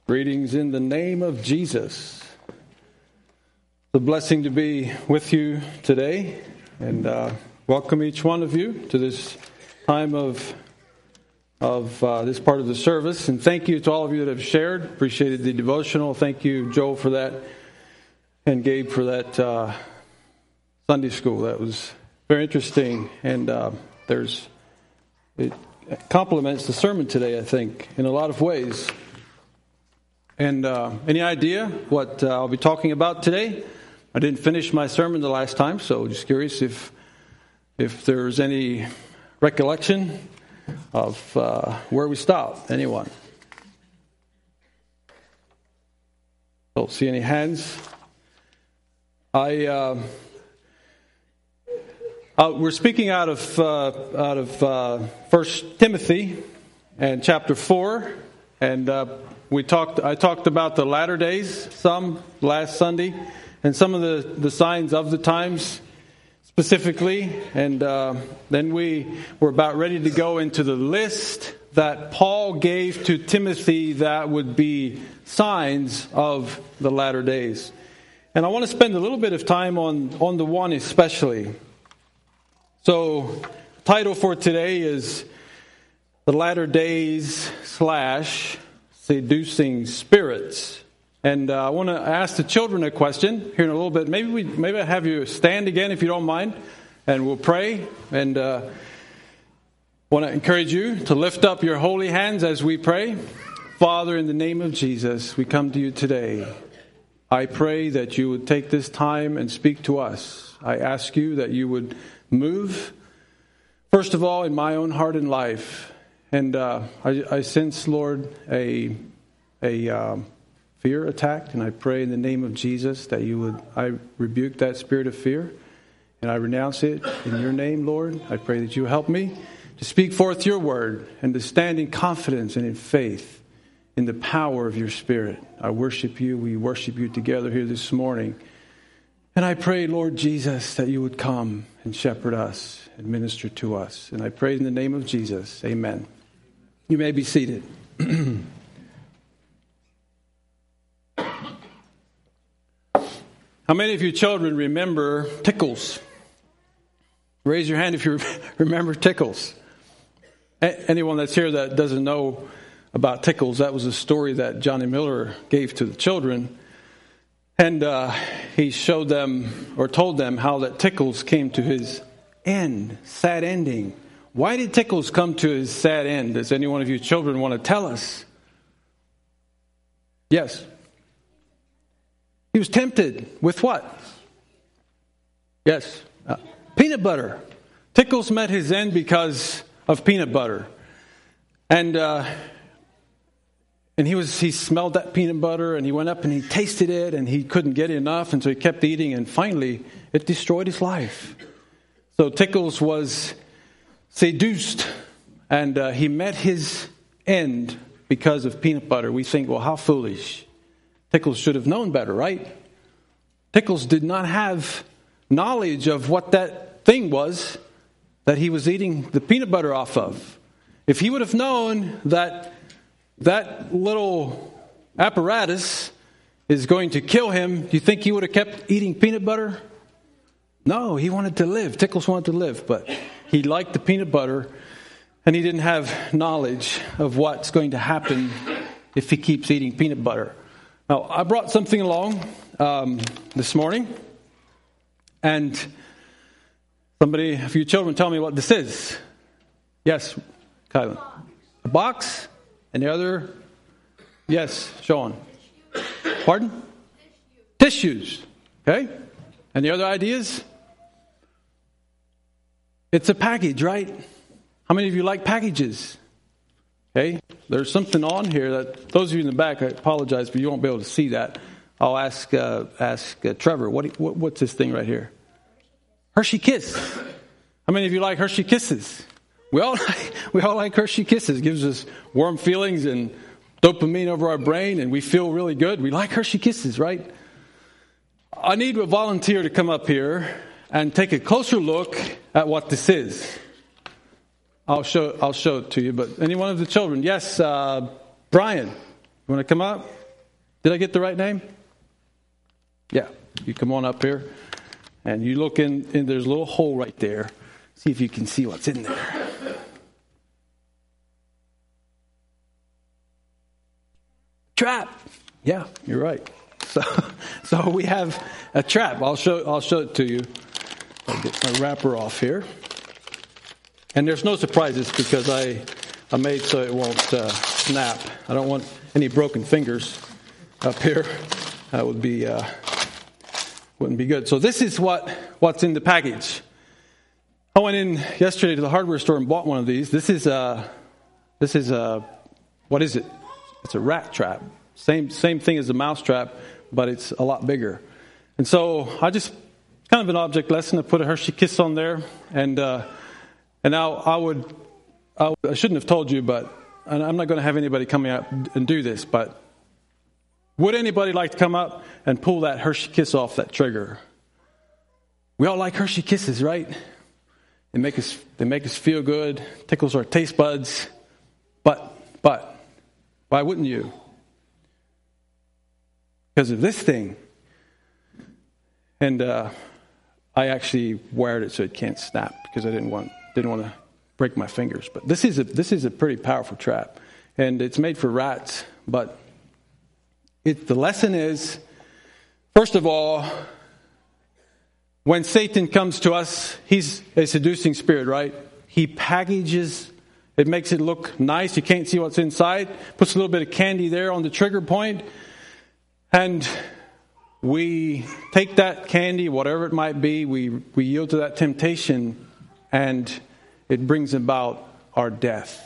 Greetings in the name of Jesus. It's a blessing to be with you today, and welcome each one of you to this time of this part of the service. And thank you to all of you that have shared. Appreciated the devotional. Thank you, Joe, for that, and Gabe for that Sunday school. That was very interesting, and it complements the sermon today, I think, in a lot of ways. And any idea what I'll be talking about today? I didn't finish my sermon the last time, so just curious if there's any recollection of where we stopped. Anyone? Don't see any hands. We're speaking out of 1 Timothy and chapter 4, and I talked about the latter days some last Sunday, and some of the signs of the times specifically, and then we were about ready to go into the list that Paul gave to Timothy that would be signs of the latter days. And I want to spend a little bit of time on the one especially. So, the title for today is The Latter Days / Seducing Spirits. And I want to ask the children a question here in a little bit. Maybe I have you stand again if you don't mind, and we'll pray. And want to encourage you to lift up your holy hands as we pray. Father, in the name of Jesus, we come to you today. I pray that you would take this time and speak to us. I ask you that you would move, first of all, in my own heart and life. And I sense, Lord, a fear attack, and I pray in the name of Jesus that I rebuke that spirit of fear, and I renounce it in your name, Lord. I pray that you help me to speak forth your word and to stand in confidence and in faith in the power of your Spirit. I worship you. We worship you together here this morning. And I pray, Lord Jesus, that you would come and shepherd us and minister to us. And I pray in the name of Jesus. Amen. You may be seated. How many of you children remember tickles? Raise your hand if you remember tickles. Anyone that's here that doesn't know about tickles, that was a story that Johnny Miller gave to the children. And he showed them or told them how that Tickles came to his end, sad ending. Why did Tickles come to his sad end? Does any one of you children want to tell us? Yes. He was tempted with what? Yes. Peanut butter. Tickles met his end because of peanut butter. And he smelled that peanut butter, and he went up and he tasted it, and he couldn't get enough, and so he kept eating, and finally it destroyed his life. So Tickles was seduced, and he met his end because of peanut butter. We think, well, how foolish. Tickles should have known better, right? Tickles did not have knowledge of what that thing was that he was eating the peanut butter off of. If he would have known that little apparatus is going to kill him, do you think he would have kept eating peanut butter? No, he wanted to live. Tickles wanted to live, but he liked the peanut butter, and he didn't have knowledge of what's going to happen if he keeps eating peanut butter. Now, I brought something along this morning, and somebody, a few children, tell me what this is. Yes, Kylan. A box? Any other? Yes, Sean. Pardon? Tissues. Okay. Any other ideas? It's a package, right? How many of you like packages? Okay. There's something on here that those of you in the back, I apologize, but you won't be able to see that. I'll ask Trevor. What's this thing right here? Hershey Kiss. How many of you like Hershey Kisses? We all like Hershey Kisses. It gives us warm feelings and dopamine over our brain, and we feel really good. We like Hershey Kisses, right? I need a volunteer to come up here and take a closer look at what this is. I'll show it to you. But any one of the children? Yes, Brian. You want to come up? Did I get the right name? Yeah. You come on up here. And you look in, and there's a little hole right there. See if you can see what's in there. Trap. Yeah, you're right. So we have a trap. I'll show it to you. I'll get my wrapper off here. And there's no surprises because I made so it won't snap. I don't want any broken fingers up here. That would be wouldn't be good. So this is what's in the package. I went in yesterday to the hardware store and bought one of these. This is what is it? It's a rat trap. Same thing as a mouse trap, but it's a lot bigger. And so I just kind of an object lesson. I put a Hershey Kiss on there, and now I shouldn't have told you, but I'm not going to have anybody coming out and do this. But would anybody like to come up and pull that Hershey Kiss off that trigger? We all like Hershey Kisses, right? They make us feel good, tickles our taste buds. But why wouldn't you? Because of this thing. And I actually wired it so it can't snap because I didn't want to break my fingers. But this is a pretty powerful trap, and it's made for rats. But the lesson is, first of all, when Satan comes to us, he's a seducing spirit, right? He packages. It makes it look nice. You can't see what's inside. Puts a little bit of candy there on the trigger point. And we take that candy, whatever it might be, we yield to that temptation, and it brings about our death.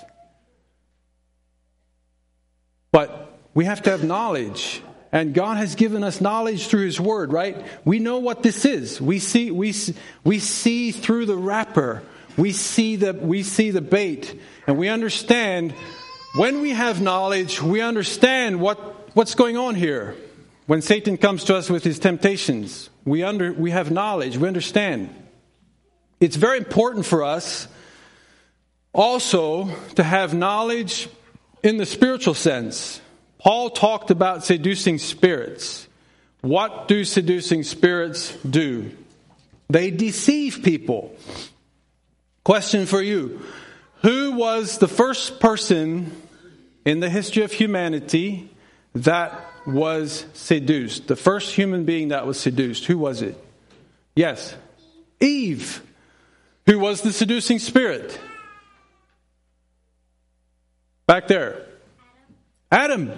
But we have to have knowledge. And God has given us knowledge through His Word, right? We know what this is. We see through the wrapper. We see the bait, and we understand. When we have knowledge, we understand what's going on here. When Satan comes to us with his temptations, we have knowledge. We understand. It's very important for us also to have knowledge in the spiritual sense. Paul talked about seducing spirits. What do seducing spirits do? They deceive people. Question for you. Who was the first person in the history of humanity that was seduced? The first human being that was seduced. Who was it? Yes. Eve. Who was the seducing spirit? Back there. Adam.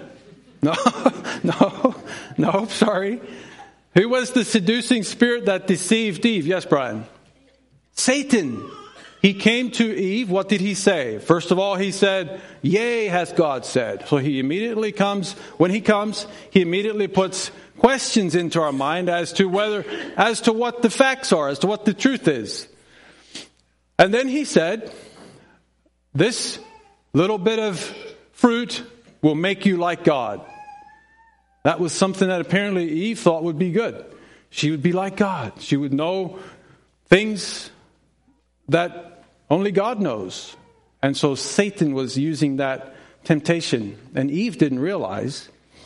No, sorry. Who was the seducing spirit that deceived Eve? Yes, Brian. Satan. He came to Eve. What did he say? First of all, he said, "Yea, hath God said." So he immediately comes. When he comes, he immediately puts questions into our mind as to what the facts are, as to what the truth is. And then he said, "This little bit of fruit will make you like God." That was something that apparently Eve thought would be good. She would be like God. She would know things that only God knows. And so Satan was using that temptation. And Eve didn't realize.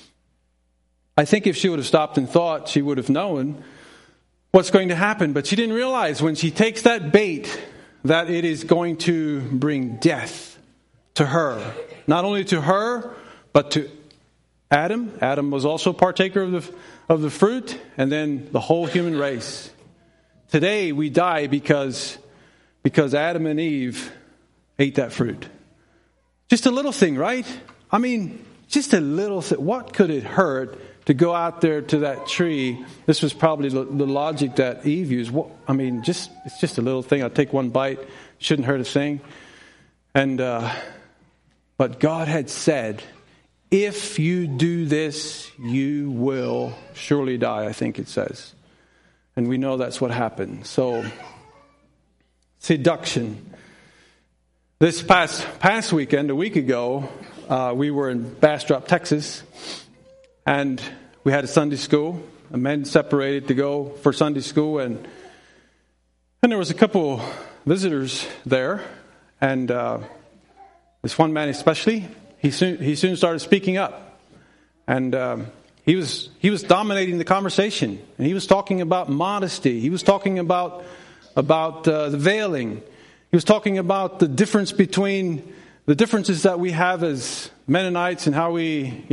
I think if she would have stopped and thought, she would have known what's going to happen. But she didn't realize when she takes that bait that it is going to bring death to her. Not only to her, but to Adam. Adam was also partaker of the fruit. And then the whole human race. Today we die because Adam and Eve ate that fruit. Just a little thing, right? I mean, just a little thing. What could it hurt to go out there to that tree? This was probably the logic that Eve used. It's just a little thing. I'll take one bite. Shouldn't hurt a thing. And but God had said, if you do this, you will surely die, I think it says. And we know that's what happened. So, seduction. This past weekend, a week ago, we were in Bastrop, Texas, and we had a Sunday school. The men separated to go for Sunday school, and there was a couple visitors there, and this one man especially, he soon started speaking up, And he was dominating the conversation. And he was talking about modesty. He was talking about the veiling. He was talking about the differences that we have as Mennonites and how we,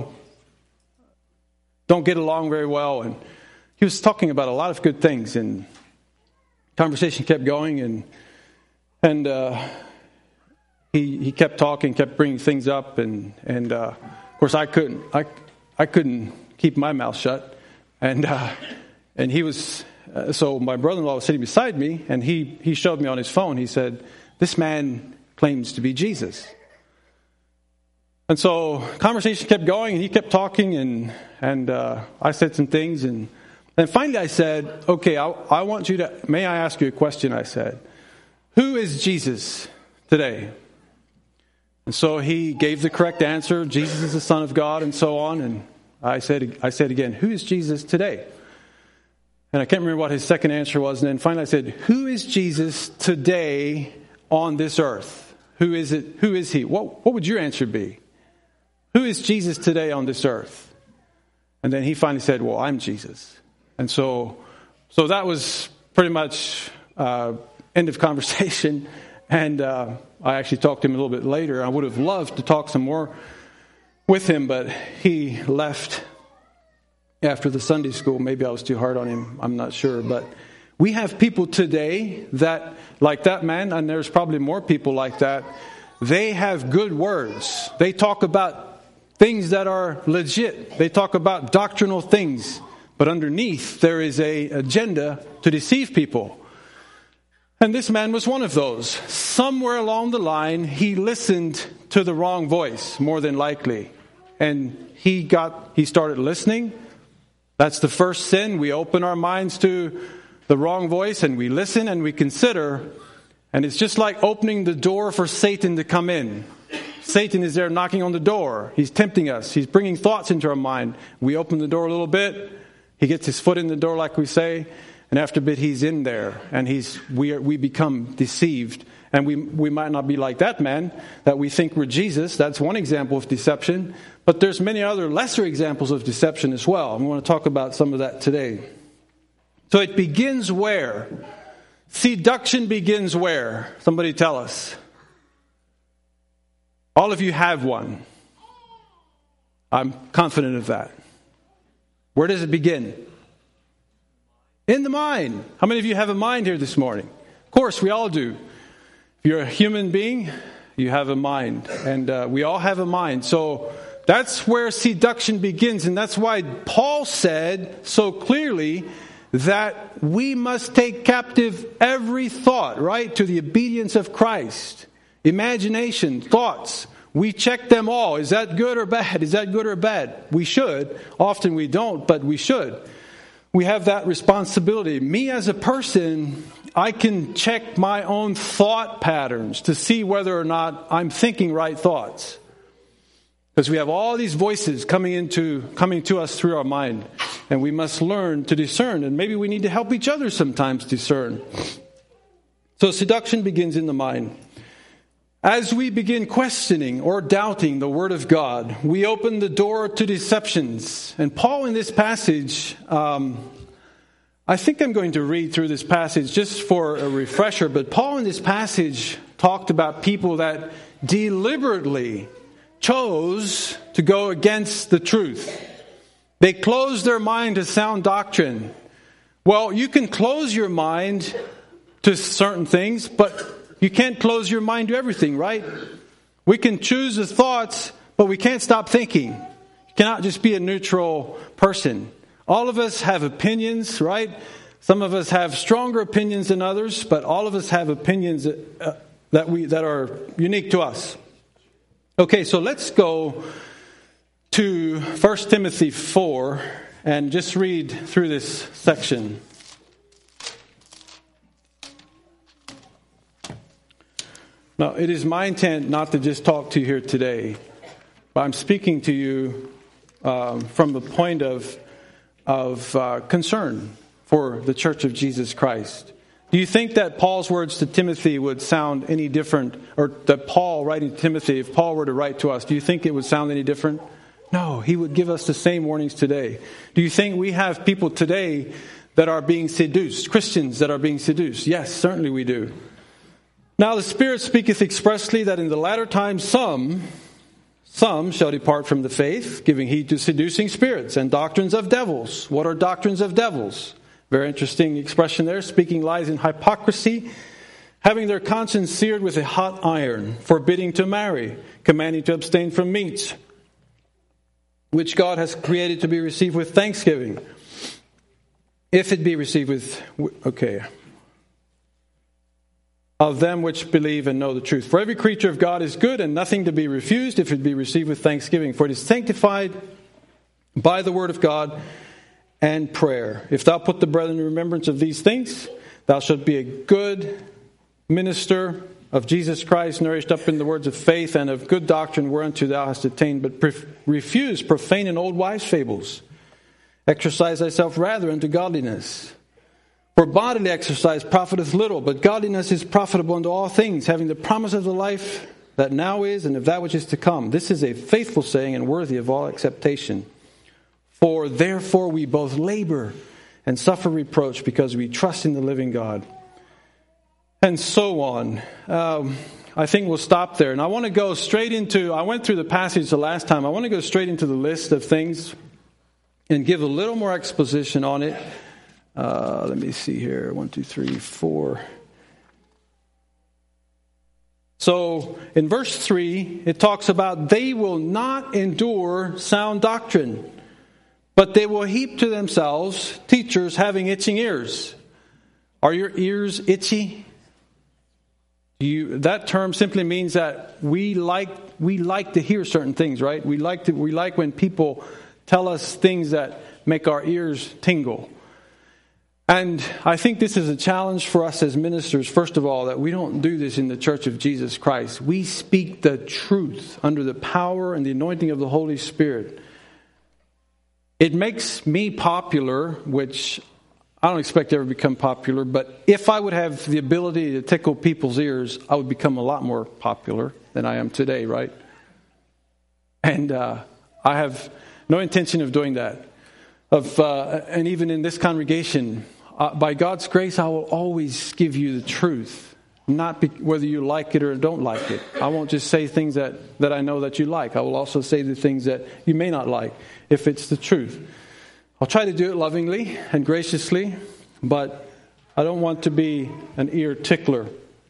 don't get along very well. And he was talking about a lot of good things. And conversation kept going, and he kept talking, kept bringing things up, and of course I couldn't keep my mouth shut, and he was. So my brother-in-law was sitting beside me, and he showed me on his phone. He said, "This man claims to be Jesus." And so conversation kept going, and he kept talking, and I said some things, and finally I said, "Okay, I want you to. May I ask you a question?" I said, "Who is Jesus today?" And so he gave the correct answer. Jesus is the Son of God, and so on. And I said again, "Who is Jesus today?" And I can't remember what his second answer was. And then finally I said, "Who is Jesus today on this earth? Who is it? Who is he?" What would your answer be? Who is Jesus today on this earth? And then he finally said, "Well, I'm Jesus." And so that was pretty much end of conversation. And I actually talked to him a little bit later. I would have loved to talk some more with him, but he left after the Sunday school. Maybe I was too hard on him. I'm not sure. But we have people today that, like that man, and there's probably more people like that, they have good words. They talk about things that are legit. They talk about doctrinal things. But underneath, there is an agenda to deceive people. And this man was one of those. Somewhere along the line, he listened to the wrong voice, more than likely. And he started listening. That's the first sin. We open our minds to the wrong voice, and we listen and we consider. And it's just like opening the door for Satan to come in. Satan is there knocking on the door. He's tempting us. He's bringing thoughts into our mind. We open the door a little bit. He gets his foot in the door, like we say. And after a bit, he's in there. And we become deceived. And we might not be like that man, that we think we're Jesus. That's one example of deception. But there's many other lesser examples of deception as well. I'm going to talk about some of that today. So it begins where? Seduction begins where? Somebody tell us. All of you have one. I'm confident of that. Where does it begin? In the mind. How many of you have a mind here this morning? Of course, we all do. If you're a human being, you have a mind. And we all have a mind. So that's where seduction begins. And that's why Paul said so clearly that we must take captive every thought, right, to the obedience of Christ. Imagination, thoughts, we check them all. Is that good or bad? Is that good or bad? We should. Often we don't, but we should. We have that responsibility. Me as a person, I can check my own thought patterns to see whether or not I'm thinking right thoughts. Because we have all these voices coming to us through our mind. And we must learn to discern. And maybe we need to help each other sometimes discern. So seduction begins in the mind. As we begin questioning or doubting the Word of God, we open the door to deceptions. And Paul in this passage, I think I'm going to read through this passage just for a refresher, but Paul in this passage talked about people that deliberately chose to go against the truth. They closed their mind to sound doctrine. Well, you can close your mind to certain things, but you can't close your mind to everything, right? We can choose the thoughts, but we can't stop thinking. You cannot just be a neutral person. All of us have opinions, right? Some of us have stronger opinions than others, but all of us have opinions that are unique to us. Okay, so let's go to 1 Timothy 4 and just read through this section. Now, it is my intent not to just talk to you here today, but I'm speaking to you from the point of concern for the Church of Jesus Christ. Do you think that Paul's words to Timothy would sound any different, or that Paul writing to Timothy, if Paul were to write to us, do you think it would sound any different? No, he would give us the same warnings today. Do you think we have people today that are being seduced, Christians that are being seduced? Yes, certainly we do. Now the Spirit speaketh expressly that in the latter times some shall depart from the faith, giving heed to seducing spirits and doctrines of devils. What are doctrines of devils? Very interesting expression there. Speaking lies in hypocrisy, having their conscience seared with a hot iron, forbidding to marry, commanding to abstain from meats, which God has created to be received with thanksgiving. If it be received with, of them which believe and know the truth. For every creature of God is good and nothing to be refused if it be received with thanksgiving. For it is sanctified by the word of God and prayer. If thou put the brethren in remembrance of these things, thou shalt be a good minister of Jesus Christ, nourished up in the words of faith and of good doctrine whereunto thou hast attained. But refuse profane and old wives' fables. Exercise thyself rather unto godliness. For bodily exercise profiteth little, but godliness is profitable unto all things, having the promise of the life that now is and of that which is to come. This is a faithful saying and worthy of all acceptation. For therefore we both labor and suffer reproach, because we trust in the living God. And so on. I think we'll stop there. And I want to go straight into, I went through the passage the last time. I want to go straight into the list of things and give a little more exposition on it. Let me see here. 1, 2, 3, 4. So in verse 3, it talks about they will not endure sound doctrine, but they will heap to themselves teachers having itching ears. Are your ears itchy? That term simply means that we like to hear certain things, right? We like when people tell us things that make our ears tingle. And I think this is a challenge for us as ministers, first of all, that we don't do this in the Church of Jesus Christ. We speak the truth under the power and the anointing of the Holy Spirit. It makes me popular, which I don't expect to ever become popular, but if I would have the ability to tickle people's ears, I would become a lot more popular than I am today, right? And I have no intention of doing that. And even in this congregation, by God's grace, I will always give you the truth, not whether you like it or don't like it. I won't just say things that I know that you like. I will also say the things that you may not like, if it's the truth. I'll try to do it lovingly and graciously, but I don't want to be an ear tickler.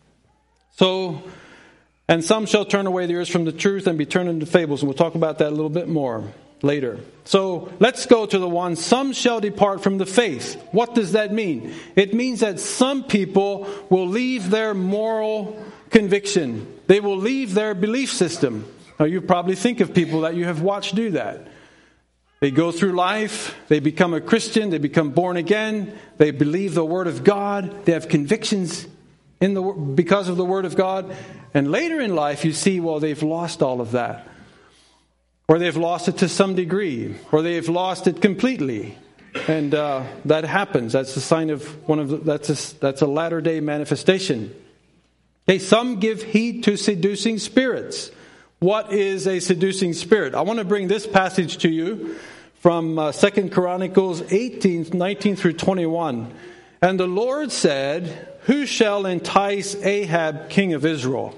So, and some shall turn away their ears from the truth and be turned into fables. And we'll talk about that a little bit more later. So let's go to the one, some shall depart from the faith. What does that mean? It means that some people will leave their moral conviction. They will leave their belief system. Now you probably think of people that you have watched do that. They go through life, they become a Christian, they become born again, they believe the Word of God, they have convictions because of the Word of God, and later in life you see, well, they've lost all of that. Or they've lost it to some degree, or they've lost it completely. And that happens. That's a sign of that's a latter-day manifestation. Okay, some give heed to seducing spirits. What is a seducing spirit? I want to bring this passage to you from 2 Chronicles 18, 19 through 21. And the Lord said, who shall entice Ahab, king of Israel?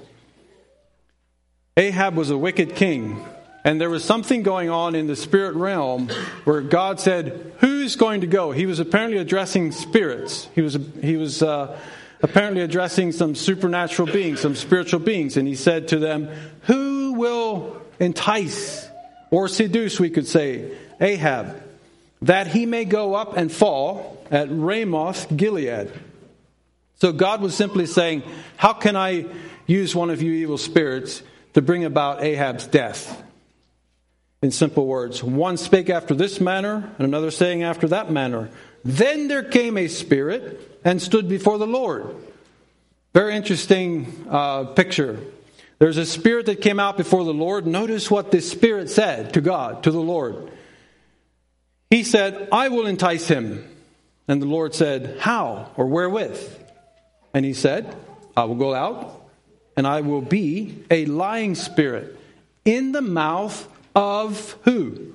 Ahab was a wicked king. And there was something going on in the spirit realm where God said, who's going to go? He was apparently addressing spirits. He was apparently addressing some supernatural beings, some spiritual beings. And he said to them, who will entice or seduce, we could say, Ahab, that he may go up and fall at Ramoth Gilead? So God was simply saying, how can I use one of you evil spirits to bring about Ahab's death? In simple words, one spake after this manner, and another saying after that manner. Then there came a spirit and stood before the Lord. Very interesting picture. There's a spirit that came out before the Lord. Notice what this spirit said to God, to the Lord. He said, I will entice him. And the Lord said, how or wherewith? And he said, I will go out and I will be a lying spirit in the mouth of who?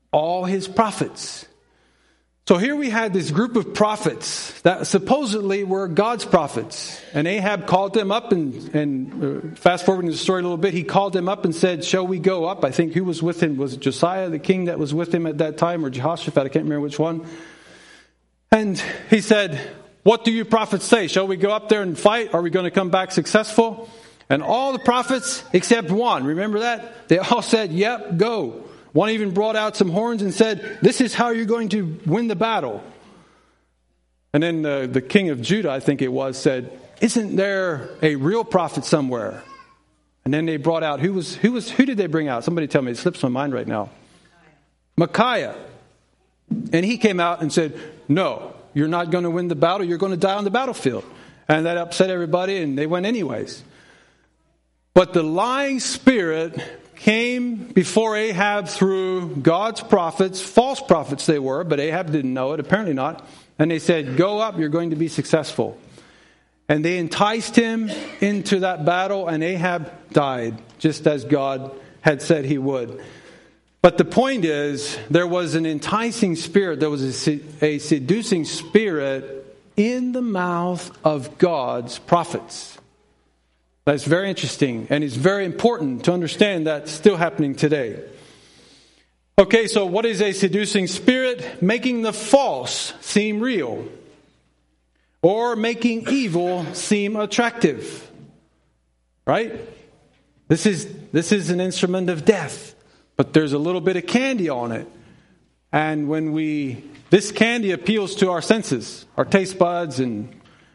all his prophets. So here we had this group of prophets that supposedly were God's prophets. And Ahab called them up and fast forwarding the story a little bit, he called them up and said, shall we go up? I think who was with him? Was it Josiah, the king that was with him at that time, or Jehoshaphat? I can't remember which one. And he said, what do you prophets say? Shall we go up there and fight? Are we going to come back successful? And all the prophets except one, remember that? They all said, yep, go. One even brought out some horns and said, this is how you're going to win the battle. And then the king of Judah, I think it was, said, isn't there a real prophet somewhere? And then they brought out, who did they bring out? Somebody tell me, it slips my mind right now. Micaiah. And he came out and said, no, you're not going to win the battle. You're going to die on the battlefield. And that upset everybody, and they went anyways. But the lying spirit came before Ahab through God's prophets, false prophets they were, but Ahab didn't know it, apparently not. And they said, go up, you're going to be successful. And they enticed him into that battle, and Ahab died, just as God had said he would. But the point is, there was an enticing spirit, there was a seducing spirit in the mouth of God's prophets. That's very interesting, and it's very important to understand that's still happening today. Okay, so what is a seducing spirit? Making the false seem real, or making evil seem attractive. Right? This is an instrument of death, but there's a little bit of candy on it. And this candy appeals to our senses, our taste buds, and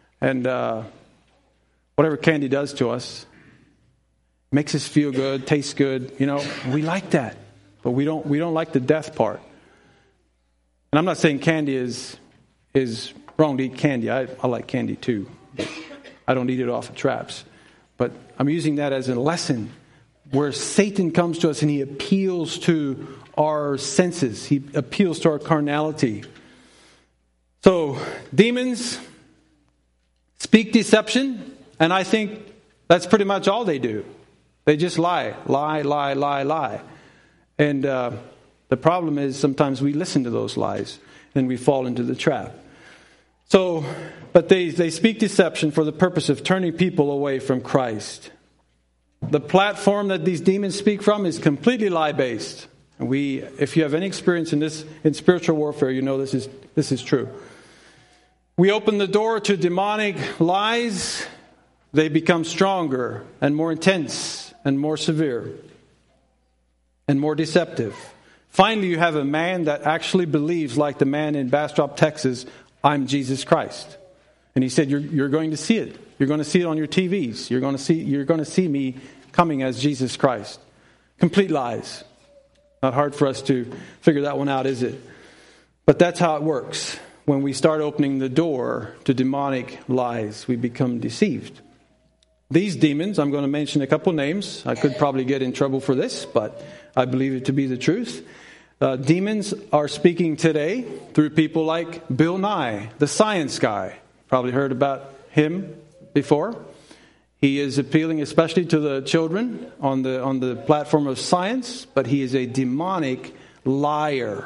whatever candy does to us, makes us feel good, tastes good. We like that, but we don't like the death part. And I'm not saying candy is wrong to eat candy. I like candy too. I don't eat it off of traps. But I'm using that as a lesson where Satan comes to us and he appeals to our senses. He appeals to our carnality. So demons speak deception. And I think that's pretty much all they do. They just lie. And the problem is sometimes we listen to those lies and we fall into the trap. So, but they speak deception for the purpose of turning people away from Christ. The platform that these demons speak from is completely lie-based. If you have any experience in spiritual warfare, you know this is true. We open the door to demonic lies. They become stronger and more intense and more severe and more deceptive. Finally, you have a man that actually believes, like the man in Bastrop, Texas, I'm Jesus Christ. And he said, you're going to see it. You're going to see it on your TVs. You're going to see me coming as Jesus Christ. Complete lies. Not hard for us to figure that one out, is it? But that's how it works. When we start opening the door to demonic lies, we become deceived. These demons, I'm going to mention a couple names. I could probably get in trouble for this, but I believe it to be the truth. Demons are speaking today through people like Bill Nye, the science guy. Probably heard about him before. He is appealing especially to the children on the platform of science, but he is a demonic liar.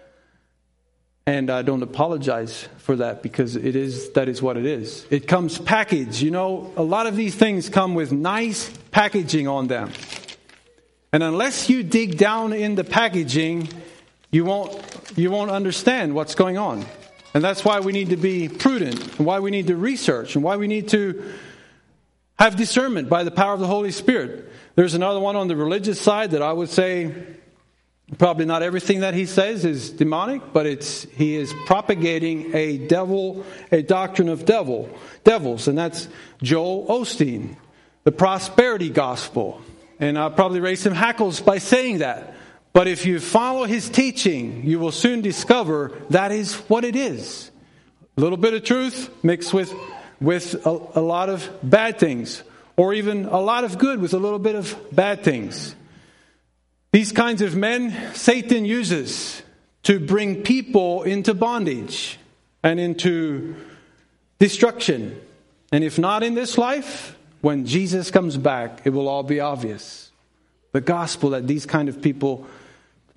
And I don't apologize for that because that is what it is. It comes packaged. A lot of these things come with nice packaging on them. And unless you dig down in the packaging, you won't understand what's going on. And that's why we need to be prudent, and why we need to research, and why we need to have discernment by the power of the Holy Spirit. There's another one on the religious side that I would say probably not everything that he says is demonic, but he is propagating a doctrine of devils, and that's Joel Osteen, the prosperity gospel. And I'll probably raise some hackles by saying that. But if you follow his teaching, you will soon discover that is what it is. A little bit of truth mixed with a lot of bad things, or even a lot of good with a little bit of bad things. These kinds of men Satan uses to bring people into bondage and into destruction. And if not in this life, when Jesus comes back, it will all be obvious. The gospel that these kind of people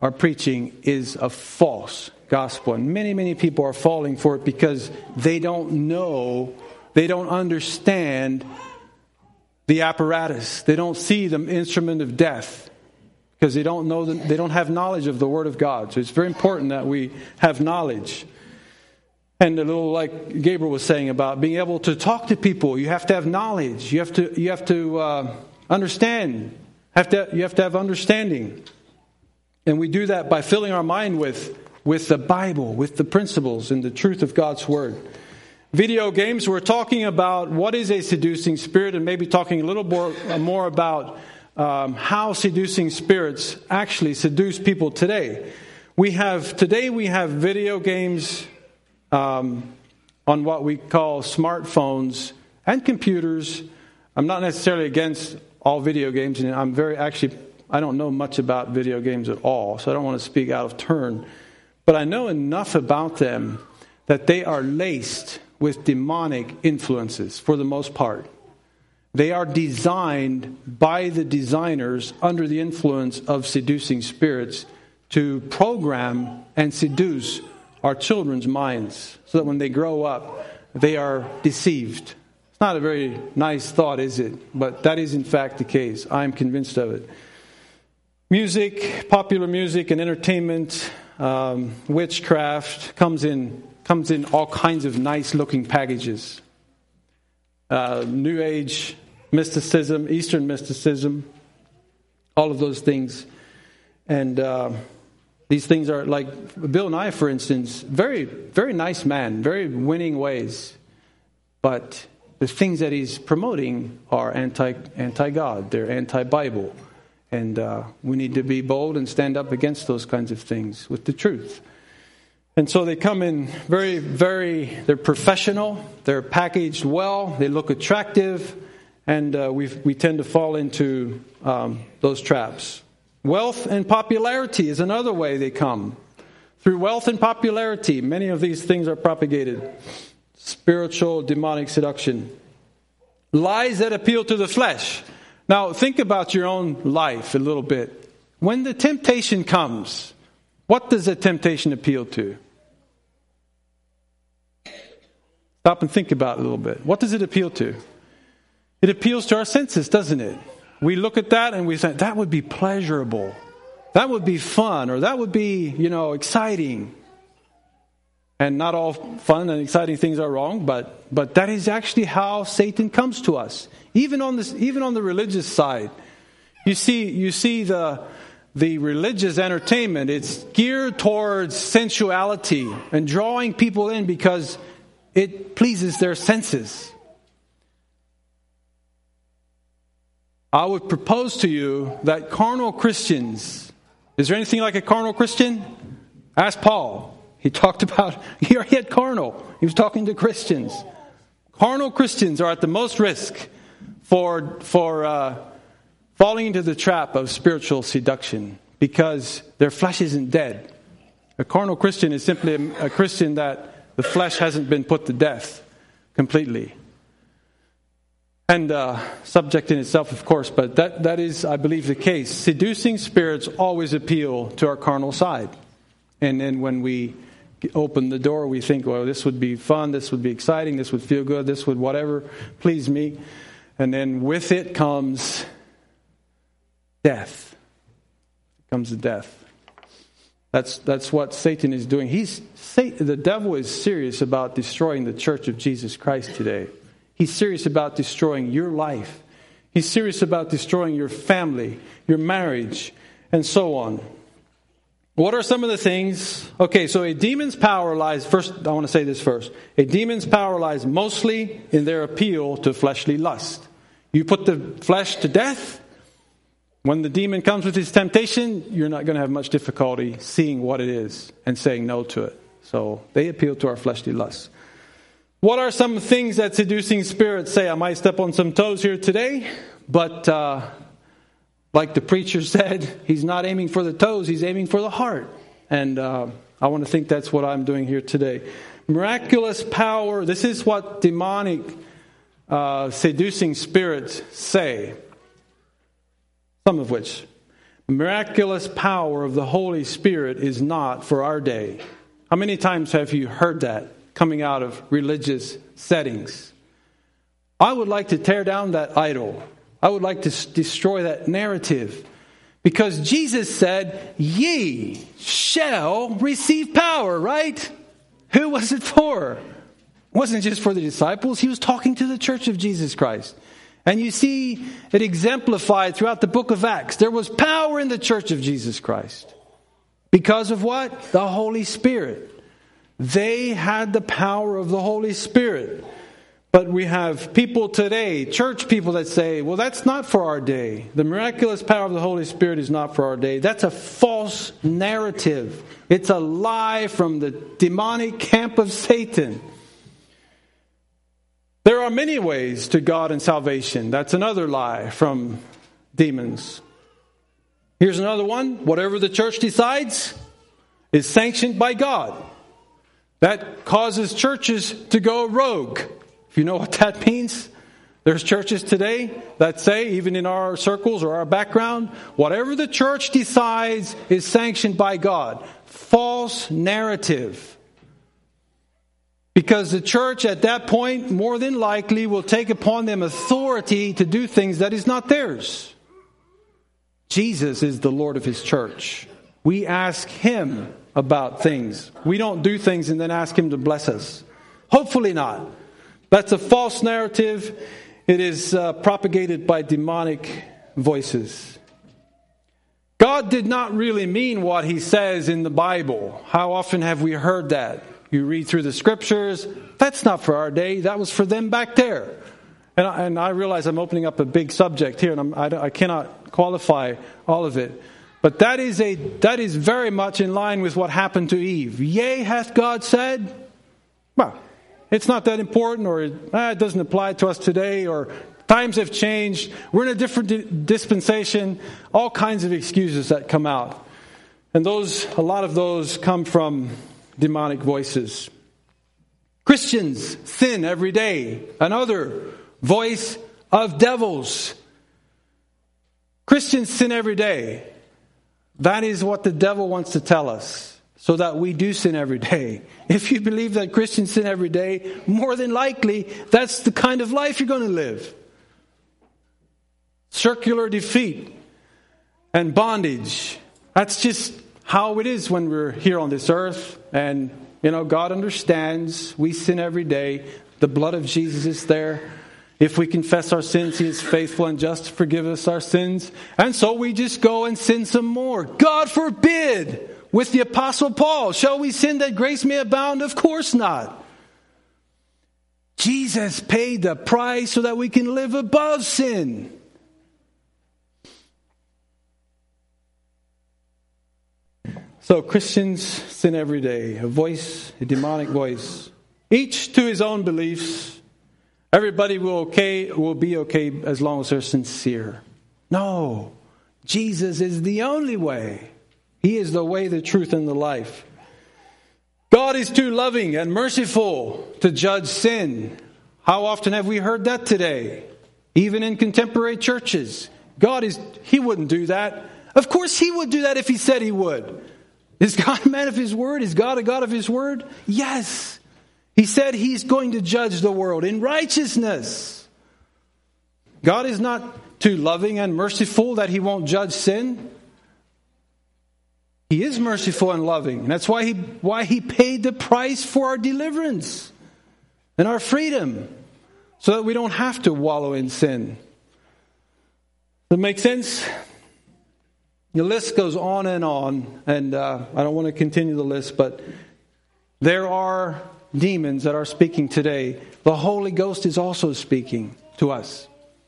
are preaching is a false gospel. And many, many people are falling for it because they don't know, they don't understand the apparatus. They don't see the instrument of death because they don't know, they don't have knowledge of the Word of God. So it's very important that we have knowledge. And a little like Gabriel was saying about being able to talk to people, you have to have knowledge. You have to understand. You have to have understanding. And we do that by filling our mind with the Bible, with the principles and the truth of God's Word. Video games, we're talking about what is a seducing spirit, and maybe talking a little more about how seducing spirits actually seduce people today. We have video games on what we call smartphones and computers. I'm not necessarily against all video games, and I don't know much about video games at all, so I don't want to speak out of turn. But I know enough about them that they are laced with demonic influences for the most part. They are designed by the designers under the influence of seducing spirits to program and seduce our children's minds so that when they grow up, they are deceived. It's not a very nice thought, is it? But that is in fact the case. I'm convinced of it. Music, popular music and entertainment, witchcraft comes in all kinds of nice looking packages. New Age mysticism, Eastern mysticism, all of those things. And these things are like Bill Nye, for instance, very, very nice man, very winning ways. But the things that he's promoting are anti-God. They're anti-Bible. And we need to be bold and stand up against those kinds of things with the truth. And so they come in very, very, they're professional, they're packaged well, they look attractive, and we tend to fall into those traps. Wealth and popularity is another way they come. Through wealth and popularity, many of these things are propagated. Spiritual, demonic seduction. Lies that appeal to the flesh. Now, think about your own life a little bit. When the temptation comes, what does the temptation appeal to? Stop and think about it a little bit. What does it appeal to? It appeals to our senses, doesn't it? We look at that and we say, that would be pleasurable. That would be fun, or that would be, exciting. And not all fun and exciting things are wrong, but that is actually how Satan comes to us. Even on the religious side, you see the religious entertainment. It's geared towards sensuality and drawing people in because it pleases their senses. I would propose to you that carnal Christians. Is there anything like a carnal Christian? Ask Paul. He talked about, he had carnal. He was talking to Christians. Carnal Christians are at the most risk for falling into the trap of spiritual seduction because their flesh isn't dead. A carnal Christian is simply a Christian that the flesh hasn't been put to death completely. And subject in itself, of course, but that is, I believe, the case. Seducing spirits always appeal to our carnal side. And then when we open the door, we think, well, this would be fun, this would be exciting, this would feel good, this would whatever please me. And then with it comes death. Comes the death. That's what Satan is doing. The devil is serious about destroying the church of Jesus Christ today. He's serious about destroying your life. He's serious about destroying your family, your marriage, and so on. What are some of the things? Okay, so a demon's power lies, first, I want to say this first. A demon's power lies mostly in their appeal to fleshly lust. You put the flesh to death, when the demon comes with his temptation, you're not going to have much difficulty seeing what it is and saying no to it. So they appeal to our fleshly lusts. What are some things that seducing spirits say? I might step on some toes here today, but like the preacher said, he's not aiming for the toes, he's aiming for the heart. And I want to think that's what I'm doing here today. Miraculous power. This is what demonic seducing spirits say. Some of which. The miraculous power of the Holy Spirit is not for our day. How many times have you heard that coming out of religious settings? I would like to tear down that idol. I would like to destroy that narrative. Because Jesus said, ye shall receive power, right? Who was it for? It wasn't just for the disciples. He was talking to the church of Jesus Christ. And you see it exemplified throughout the book of Acts. There was power in the church of Jesus Christ. Because of what? The Holy Spirit. They had the power of the Holy Spirit. But we have people today, church people, that say, well, that's not for our day. The miraculous power of the Holy Spirit is not for our day. That's a false narrative. It's a lie from the demonic camp of Satan. There are many ways to God and salvation. That's another lie from demons. Here's another one. Whatever the church decides is sanctioned by God. That causes churches to go rogue. If you know what that means, there's churches today that say, even in our circles or our background, whatever the church decides is sanctioned by God. False narrative. Because the church at that point, more than likely, will take upon them authority to do things that is not theirs. Jesus is the Lord of His church. We ask Him about things. We don't do things and then ask Him to bless us. Hopefully not. That's a false narrative. It is propagated by demonic voices. God did not really mean what He says in the Bible. How often have we heard that? You read through the scriptures. That's not for our day. That was for them back there. And I realize I'm opening up a big subject here, and I cannot qualify all of it. But that is very much in line with what happened to Eve. Yea, hath God said? Well, it's not that important, or it doesn't apply to us today, or times have changed. We're in a different dispensation. All kinds of excuses that come out. And a lot of those come from demonic voices. Christians sin every day. Another voice of devils. Christians sin every day. That is what the devil wants to tell us, so that we do sin every day. If you believe that Christians sin every day, more than likely, that's the kind of life you're going to live. Circular defeat and bondage. That's just how it is when we're here on this earth. And, God understands. We sin every day. The blood of Jesus is there. If we confess our sins, He is faithful and just to forgive us our sins. And so we just go and sin some more. God forbid! With the Apostle Paul, shall we sin that grace may abound? Of course not. Jesus paid the price so that we can live above sin. So Christians sin every day. A demonic voice. Each to his own beliefs. Everybody will be okay as long as they're sincere. No. Jesus is the only way. He is the way, the truth, and the life. God is too loving and merciful to judge sin. How often have we heard that today? Even in contemporary churches. He wouldn't do that. Of course He would do that if He said He would. Is God a man of His word? Is God a God of His word? Yes. He said He's going to judge the world in righteousness. God is not too loving and merciful that He won't judge sin. He is merciful and loving. And that's why He paid the price for our deliverance and our freedom, so that we don't have to wallow in sin. Does that make sense? The list goes on, and I don't want to continue the list, but there are demons that are speaking today. The Holy Ghost is also speaking to us.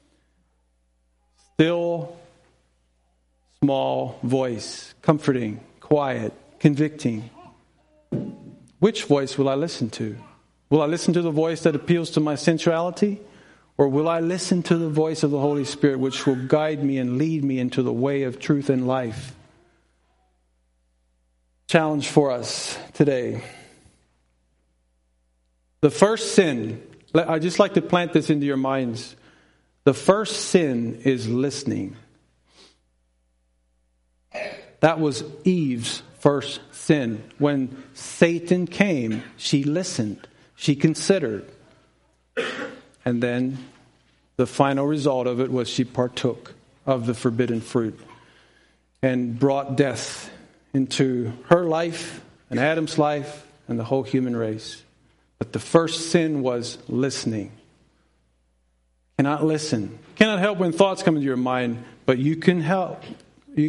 Still, small voice, comforting, quiet, convicting. Which voice will I listen to? Will I listen to the voice that appeals to my sensuality? Or will I listen to the voice of the Holy Spirit, which will guide me and lead me into the way of truth and life? Challenge for us today. The first sin, I just like to plant this into your minds. The first sin is listening. That was Eve's first sin. When Satan came, she listened. She considered. And then the final result of it was she partook of the forbidden fruit and brought death into her life and Adam's life and the whole human race. But the first sin was listening. Cannot listen. Cannot help when thoughts come into your mind, but you can help. You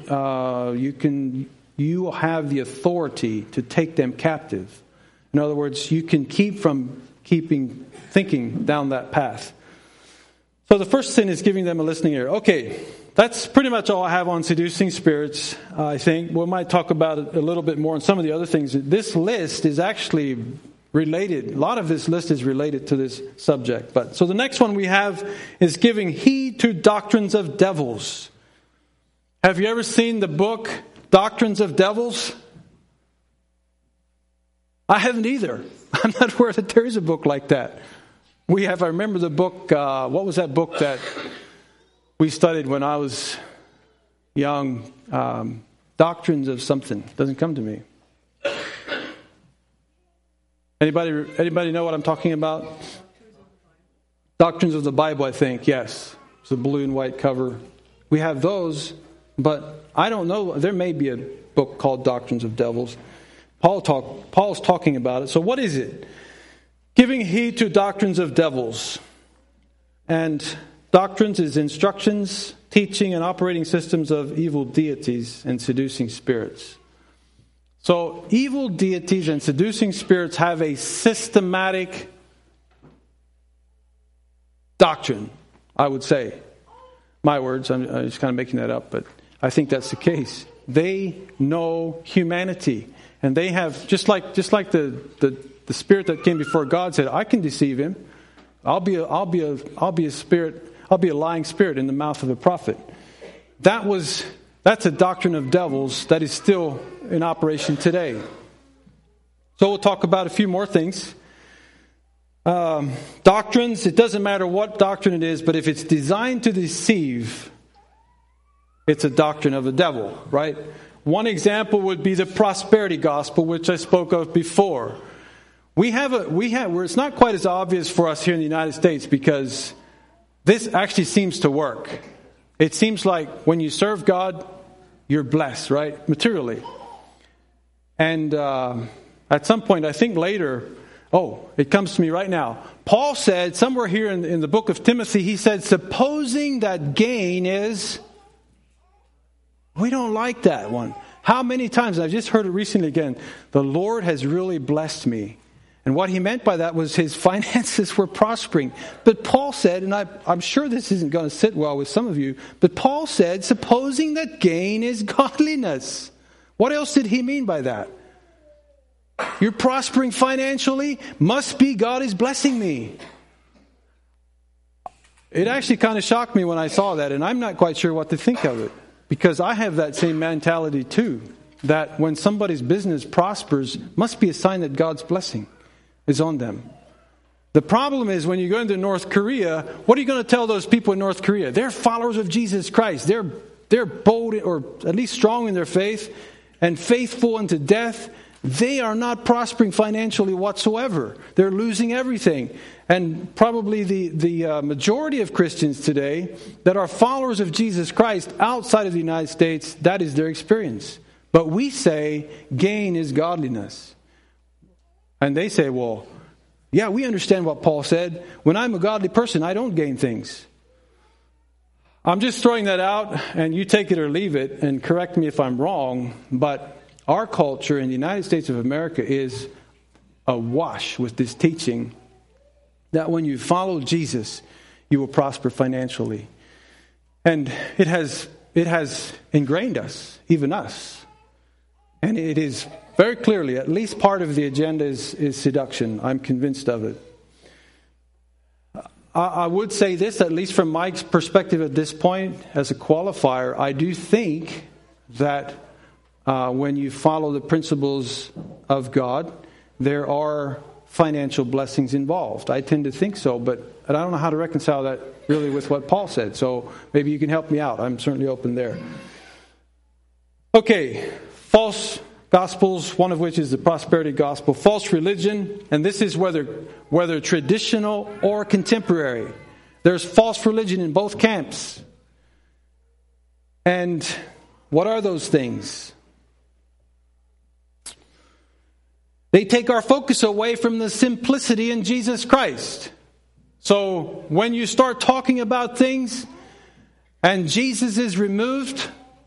have the authority to take them captive. In other words, you can keep from thinking down that path. So the first sin is giving them a listening ear. Okay, that's pretty much all I have on seducing spirits, I think. We might talk about it a little bit more on some of the other things. This list is actually related. A lot of this list is related to this subject. So the next one we have is giving heed to doctrines of devils. Have you ever seen the book Doctrines of Devils? I haven't either. I'm not aware that there is a book like that. I remember the book, what was that book that we studied when I was young? Doctrines of something. Doesn't come to me. Anybody know what I'm talking about? Doctrines of the Bible, I think, yes. It's a blue and white cover. We have those, but I don't know. There may be a book called Doctrines of Devils. Paul's talking about it. So what is it? Giving heed to doctrines of devils. And doctrines is instructions, teaching, and operating systems of evil deities and seducing spirits. So evil deities and seducing spirits have a systematic doctrine, I would say. My words, I'm just kind of making that up, but I think that's the case. They know humanity. And they have, just like the spirit that came before God said, I can deceive him. I'll be a spirit. I'll be a lying spirit in the mouth of a prophet. That's a doctrine of devils that is still in operation today. So we'll talk about a few more things. Doctrines, it doesn't matter what doctrine it is, but if it's designed to deceive, it's a doctrine of the devil, right? One example would be the prosperity gospel, which I spoke of before. Where it's not quite as obvious for us here in the United States because this actually seems to work. It seems like when you serve God, you're blessed, right? Materially. And at some point, I think later, it comes to me right now. Paul said, somewhere here in the book of Timothy, he said, supposing that gain is... We don't like that one. How many times, I've just heard it recently again, the Lord has really blessed me. And what he meant by that was his finances were prospering. But Paul said, and I'm sure this isn't going to sit well with some of you, but Paul said, supposing that gain is godliness. What else did he mean by that? You're prospering financially, must be God is blessing me. It actually kind of shocked me when I saw that, and I'm not quite sure what to think of it. Because I have that same mentality too, that when somebody's business prospers, must be a sign that God's blessing is on them. The problem is when you go into North Korea, what are you going to tell those people in North Korea? They're followers of Jesus Christ. They're bold, or at least strong in their faith, and faithful unto death. They are not prospering financially whatsoever. They're losing everything. And probably the majority of Christians today that are followers of Jesus Christ outside of the United States, that is their experience. But we say gain is godliness. And they say, well, yeah, we understand what Paul said. When I'm a godly person, I don't gain things. I'm just throwing that out, and you take it or leave it, and correct me if I'm wrong, but our culture in the United States of America is awash with this teaching that when you follow Jesus, you will prosper financially. And it has ingrained us, even us. And it is very clearly, at least part of the agenda is seduction. I'm convinced of it. I would say this, at least from my perspective at this point, as a qualifier, I do think that when you follow the principles of God, there are financial blessings involved. I tend to think so, but I don't know how to reconcile that really with what Paul said. So maybe you can help me out. I'm certainly open there. Okay, false gospels, one of which is the prosperity gospel, false religion, and this is whether traditional or contemporary. There's false religion in both camps. And what are those things? They take our focus away from the simplicity in Jesus Christ. So when you start talking about things and Jesus is removed,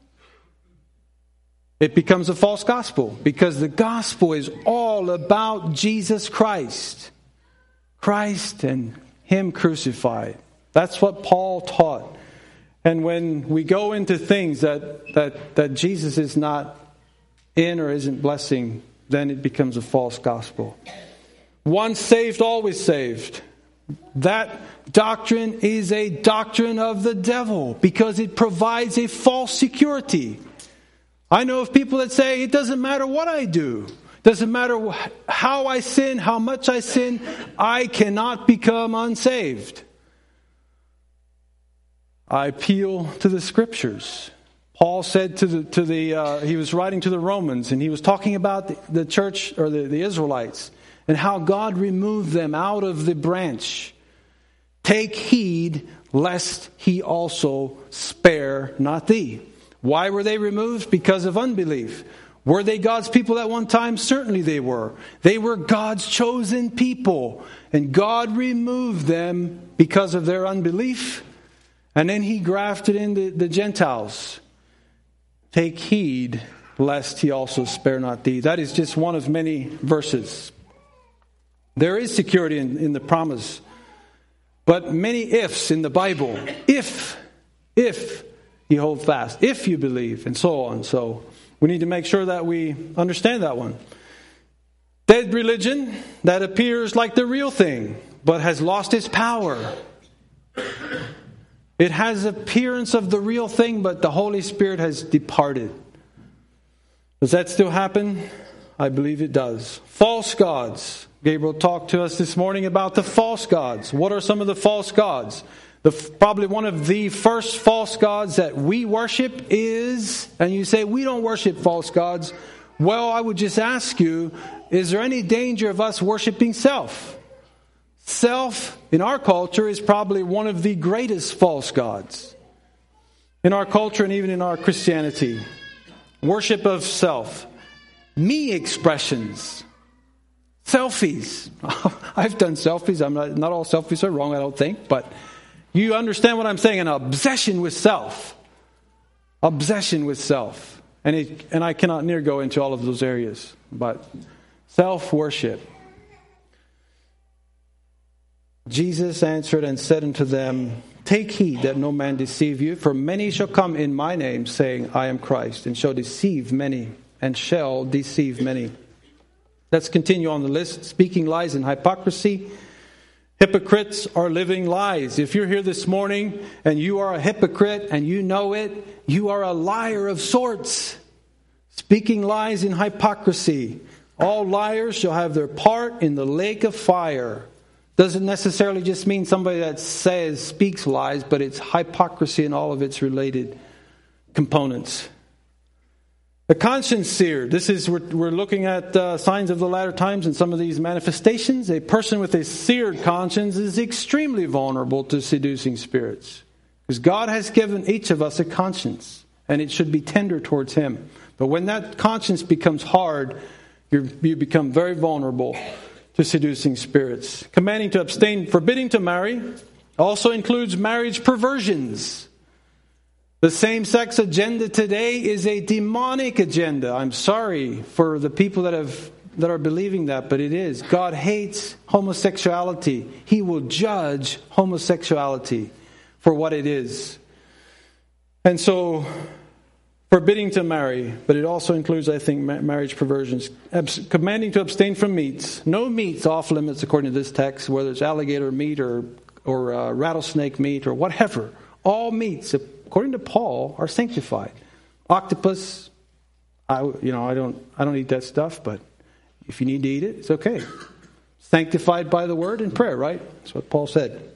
it becomes a false gospel, because the gospel is all about Jesus Christ. Christ and Him crucified. That's what Paul taught. And when we go into things that Jesus is not in or isn't blessing, then it becomes a false gospel. Once saved, always saved. That doctrine is a doctrine of the devil, because it provides a false security. I know of people that say, it doesn't matter what I do. It doesn't matter how I sin, how much I sin, I cannot become unsaved. I appeal to the Scriptures. Paul said he was writing to the Romans, and he was talking about the church, or the Israelites, and how God removed them out of the branch. Take heed lest He also spare not thee. Why were they removed? Because of unbelief. Were they God's people at one time? Certainly they were. They were God's chosen people. And God removed them because of their unbelief. And then He grafted in the Gentiles. Take heed lest He also spare not thee. That is just one of many verses. There is security in the promise. But many ifs in the Bible. If you hold fast, if you believe, and so on. So we need to make sure that we understand that one. Dead religion that appears like the real thing, but has lost its power. It has appearance of the real thing, but the Holy Spirit has departed. Does that still happen? I believe it does. False gods. Gabriel talked to us this morning about the false gods. What are some of the false gods? Probably one of the first false gods that we worship is, and you say, we don't worship false gods. Well, I would just ask you, is there any danger of us worshiping self? Self, in our culture, is probably one of the greatest false gods. In our culture and even in our Christianity. Worship of self. Me expressions. Selfies. I've done selfies. Not all selfies are wrong, I don't think, but you understand what I'm saying? An obsession with self. Obsession with self. And I cannot near go into all of those areas. But self-worship. Jesus answered and said unto them, take heed that no man deceive you, for many shall come in my name, saying, I am Christ, and shall deceive many. Let's continue on the list. Speaking lies and hypocrisy. Hypocrites are living lies. If you're here this morning and you are a hypocrite and you know it, you are a liar of sorts. Speaking lies and hypocrisy. All liars shall have their part in the lake of fire. Doesn't necessarily just mean somebody that speaks lies, but it's hypocrisy in all of its related components. A conscience seared. We're looking at signs of the latter times and some of these manifestations. A person with a seared conscience is extremely vulnerable to seducing spirits. Because God has given each of us a conscience, and it should be tender towards Him. But when that conscience becomes hard, you become very vulnerable to seducing spirits. Commanding to abstain, forbidding to marry, also includes marriage perversions. The same-sex agenda today is a demonic agenda. I'm sorry for the people that are believing that, but it is. God hates homosexuality. He will judge homosexuality for what it is. And so, forbidding to marry, but it also includes, I think, marriage perversions. Commanding to abstain from meats. No meats off limits according to this text, whether it's alligator meat or rattlesnake meat or whatever. All meats, according to Paul, are sanctified. Octopus, I don't eat that stuff, but if you need to eat it, it's okay. Sanctified by the word and prayer, right? That's what Paul said.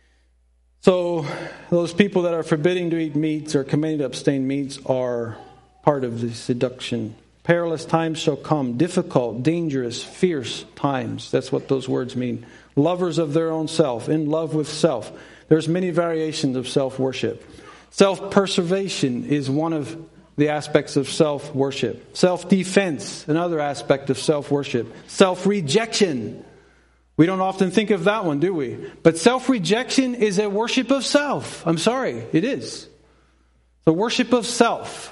So those people that are forbidding to eat meats or commanding to abstain meats are part of the seduction. Perilous times shall come, difficult, dangerous, fierce times. That's what those words mean. Lovers of their own self, in love with self. There's many variations of self-worship. Self-preservation is one of the aspects of self-worship. Self-defense, another aspect of self-worship. Self-rejection. We don't often think of that one, do we? But self-rejection is a worship of self. I'm sorry, it is. The worship of self.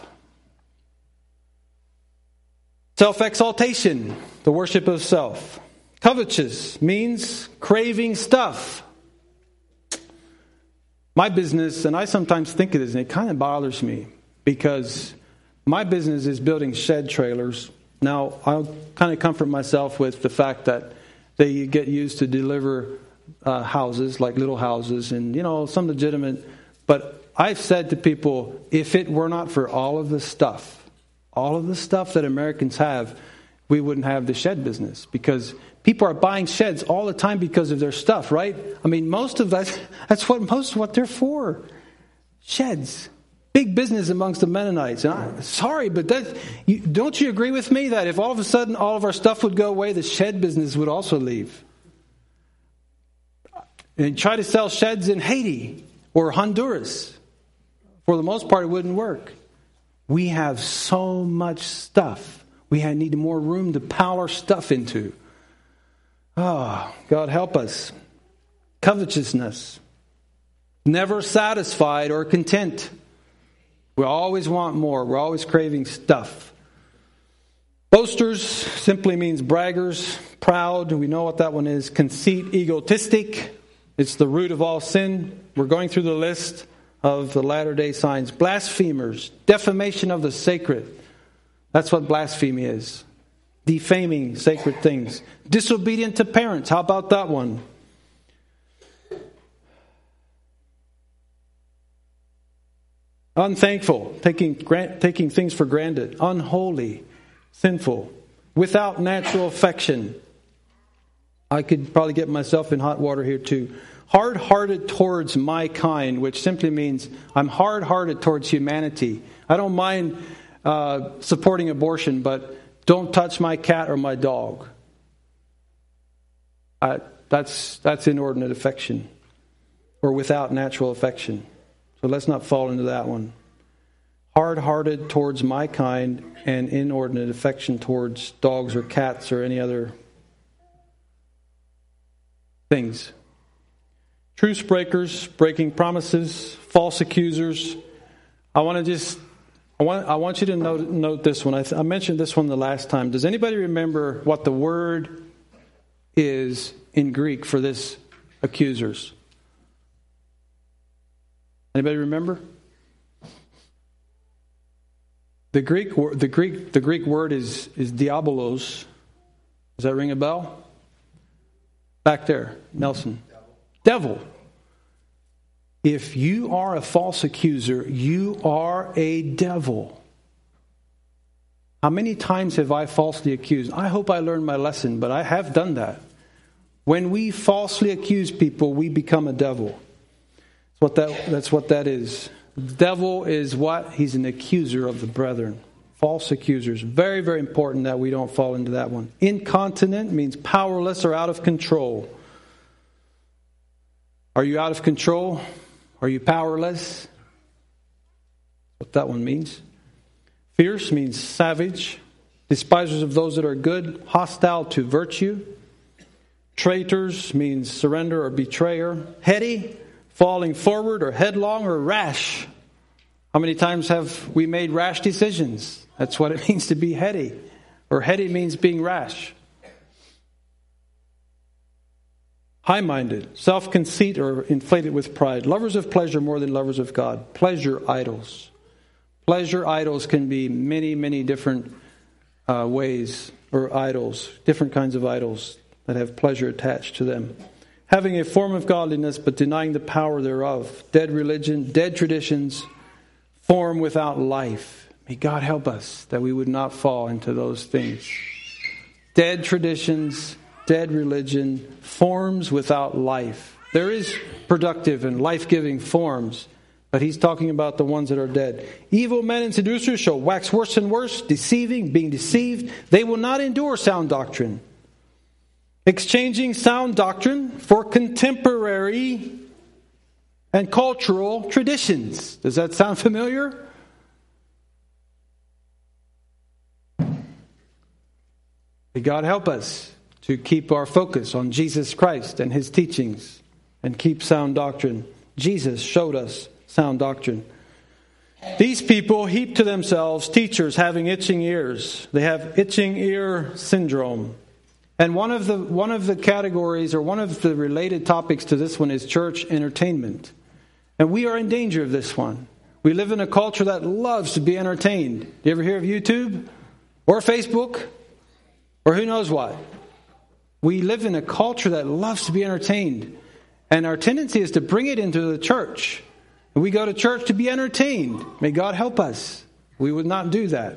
Self-exaltation, the worship of self. Covetous means craving stuff. My business, and I sometimes think of this, and it kind of bothers me, because my business is building shed trailers. Now, I'll kind of comfort myself with the fact that they get used to deliver houses, like little houses, and, some legitimate. But I've said to people, if it were not for all of the stuff that Americans have, we wouldn't have the shed business, because people are buying sheds all the time because of their stuff, right? I mean, most of what they're for. Sheds. Big business amongst the Mennonites. And I'm sorry, but don't you agree with me that if all of a sudden all of our stuff would go away, the shed business would also leave? And try to sell sheds in Haiti or Honduras. For the most part, it wouldn't work. We have so much stuff. We need more room to pile our stuff into. Oh, God help us. Covetousness. Never satisfied or content. We always want more. We're always craving stuff. Boasters simply means braggers, proud. We know what that one is. Conceit, egotistic. It's the root of all sin. We're going through the list of the latter-day signs. Blasphemers, defamation of the sacred. That's what blasphemy is. Defaming sacred things. Disobedient to parents. How about that one? Unthankful, taking things for granted. Unholy, sinful. Without natural affection. I could probably get myself in hot water here too. Hard-hearted towards my kind, which simply means I'm hard-hearted towards humanity. I don't mind supporting abortion, but don't touch my cat or my dog. That's inordinate affection, or without natural affection. So let's not fall into that one. Hard-hearted towards my kind and inordinate affection towards dogs or cats or any other things. Truce breakers, breaking promises, false accusers. I want you to note this one. I mentioned this one the last time. Does anybody remember what the word is in Greek for this accusers? Anybody remember? The Greek word is diabolos. Does that ring a bell? Back there, Nelson. Devil. If you are a false accuser, you are a devil. How many times have I falsely accused? I hope I learned my lesson, but I have done that. When we falsely accuse people, we become a devil. That's what that is. The devil is what? He's an accuser of the brethren. False accusers. Very, very important that we don't fall into that one. Incontinent means powerless or out of control. Are you out of control? Are you powerless? What that one means. Fierce means savage. Despisers of those that are good. Hostile to virtue. Traitors means surrender or betrayer. Heady, falling forward or headlong or rash. How many times have we made rash decisions? That's what it means to be heady. Or heady means being rash. High-minded, self-conceit or inflated with pride. Lovers of pleasure more than lovers of God. Pleasure idols. Pleasure idols can be many, many different ways, or idols, different kinds of idols that have pleasure attached to them. Having a form of godliness but denying the power thereof. Dead religion, dead traditions, form without life. May God help us that we would not fall into those things. Dead traditions, dead religion, forms without life. There is productive and life-giving forms, But he's talking about the ones that are dead. Evil men and seducers shall wax worse and worse, deceiving, being deceived. They will not endure sound doctrine. Exchanging sound doctrine for contemporary and cultural traditions. Does that sound familiar? May God help us to keep our focus on Jesus Christ and His teachings and keep sound doctrine. Jesus showed us sound doctrine. These people heap to themselves teachers having itching ears. They have itching ear syndrome. And one of the categories, or one of the related topics to this one, is church entertainment. And we are in danger of this one. We live in a culture that loves to be entertained. Do you ever hear of YouTube? Or Facebook? Or who knows what? We live in a culture that loves to be entertained. And our tendency is to bring it into the church. And we go to church to be entertained. May God help us. We would not do that.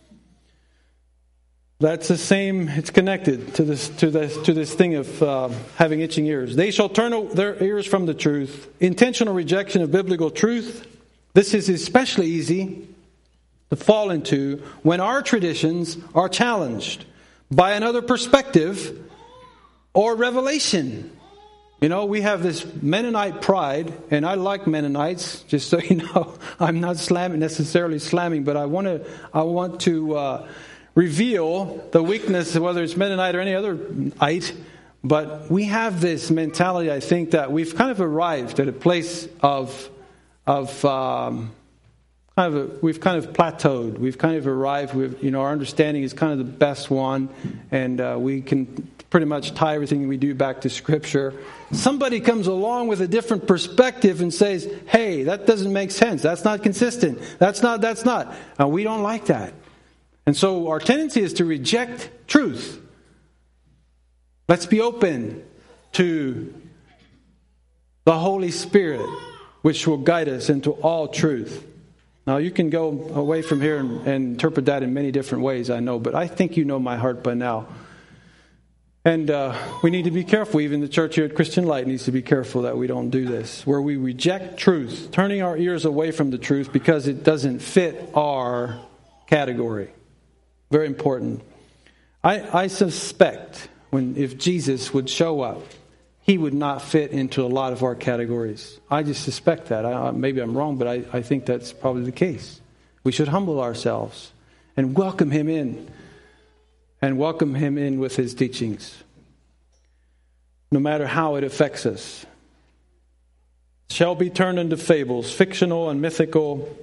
That's the same. It's connected to this thing of having itching ears. They shall turn their ears from the truth. Intentional rejection of biblical truth. This is especially easy to fall into when our traditions are challenged by another perspective or revelation. You know, we have this Mennonite pride, and I like Mennonites, just so you know. I'm not necessarily slamming, but I want to reveal the weakness, whether it's Mennonite or any other-ite. But we have this mentality, I think, that we've kind of arrived at a place we've kind of plateaued. We've kind of arrived. Our understanding is kind of the best one, and we can pretty much tie everything we do back to Scripture. Somebody comes along with a different perspective and says, "Hey, that doesn't make sense. That's not consistent. That's not." And we don't like that. And so our tendency is to reject truth. Let's be open to the Holy Spirit, which will guide us into all truth. Now, you can go away from here and interpret that in many different ways, I know, but I think you know my heart by now. And we need to be careful. Even the church here at Christian Light needs to be careful that we don't do this, where we reject truth, turning our ears away from the truth because it doesn't fit our category. Very important. I suspect if Jesus would show up, He would not fit into a lot of our categories. I just suspect that. Maybe I'm wrong, but I think that's probably the case. We should humble ourselves and welcome Him in. And welcome Him in with His teachings. No matter how it affects us. Shall be turned into fables. Fictional and mythical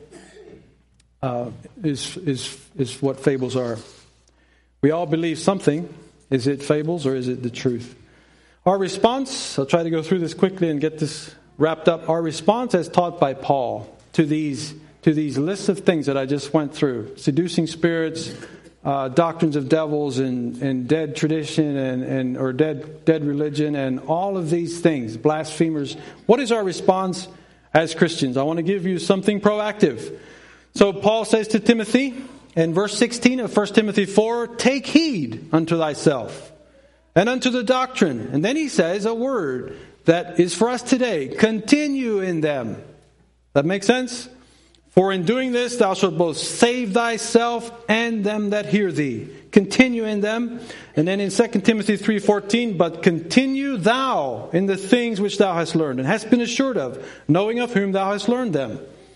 is what fables are. We all believe something. Is it fables or is it the truth? Our response, I'll try to go through this quickly and get this wrapped up. Our response as taught by Paul to these lists of things that I just went through. Seducing spirits, doctrines of devils and dead tradition or dead religion and all of these things, blasphemers. What is our response as Christians? I want to give you something proactive. So Paul says to Timothy in verse 16 of 1 Timothy 4, take heed unto thyself and unto the doctrine. And then he says a word that is for us today. Continue in them. That makes sense? For in doing this, thou shalt both save thyself and them that hear thee. Continue in them. And then in 2 Timothy 3:14, but continue thou in the things which thou hast learned and hast been assured of, knowing of whom thou hast learned them.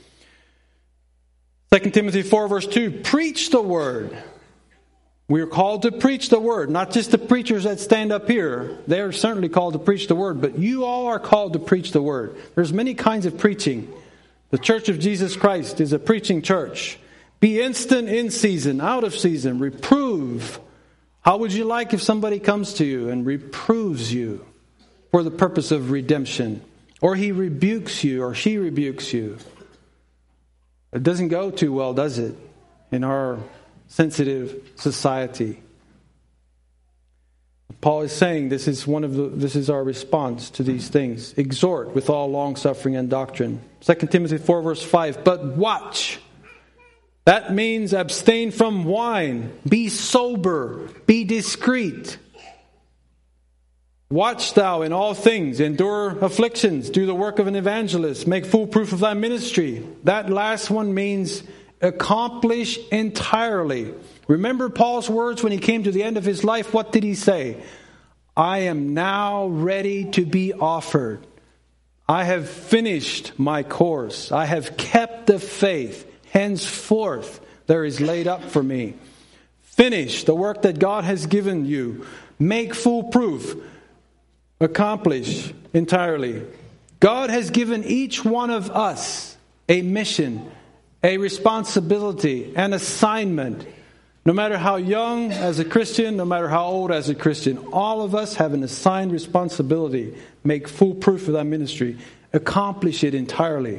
2 Timothy 4 verse 2, preach the word. We are called to preach the word, not just the preachers that stand up here. They are certainly called to preach the word, but you all are called to preach the word. There's many kinds of preaching. The Church of Jesus Christ is a preaching church. Be instant in season, out of season. Reprove. How would you like if somebody comes to you and reproves you for the purpose of redemption? Or he rebukes you or she rebukes you. It doesn't go too well, does it? In our sensitive society. Paul is saying this is our response to these things. Exhort with all long suffering and doctrine. 2 Timothy 4 verse 5. But watch. That means abstain from wine. Be sober. Be discreet. Watch thou in all things, endure afflictions, do the work of an evangelist, make full proof of thy ministry. That last one means accomplish entirely. Remember Paul's words when he came to the end of his life. What did he say? I am now ready to be offered. I have finished my course. I have kept the faith. Henceforth there is laid up for me. Finish the work that God has given you. Make full proof. Accomplish entirely. God has given each one of us a mission, a responsibility, an assignment. No matter how young as a Christian, no matter how old as a Christian, all of us have an assigned responsibility. Make full proof of that ministry. Accomplish it entirely.